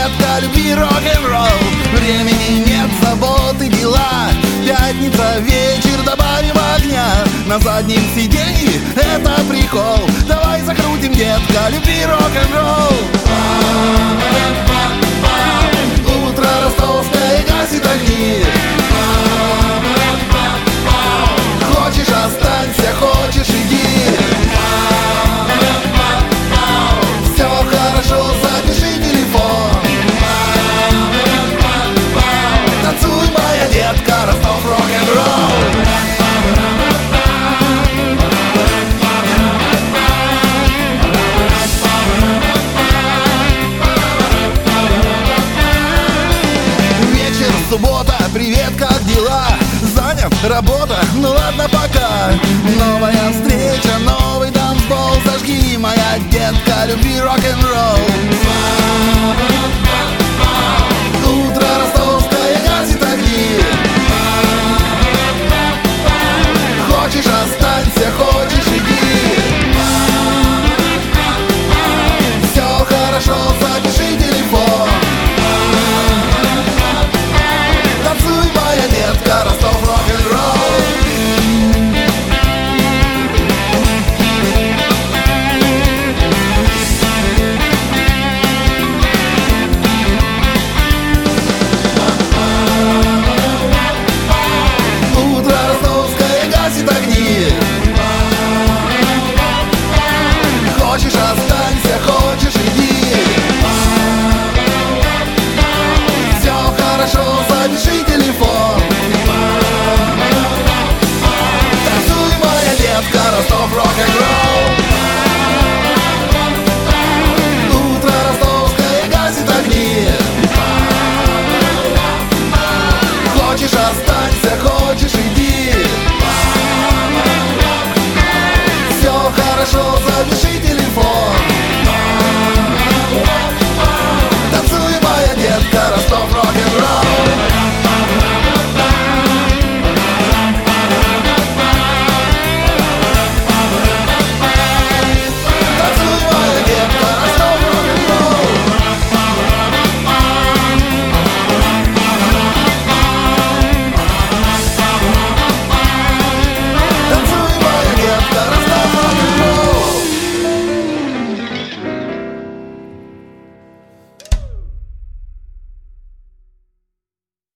детка, люби рок-н-ролл. Времени нет, заботы, дела. Пятница, вечер, добавим огня. На заднем сиденье это прикол. Давай закрутим, детка, люби рок-н-ролл. Утро ростовское гасит огни. Хочешь, останься, хочешь, иди. Все хорошо, запиши телефон. Танцуй, моя детка, Ростов рок-н-ролл. Вечер, суббота, привет, как дела? Занят, работа, ну ладно, пока. Новая встреча, новый танцпол. Зажги, моя детка, люби рок-н-ролл.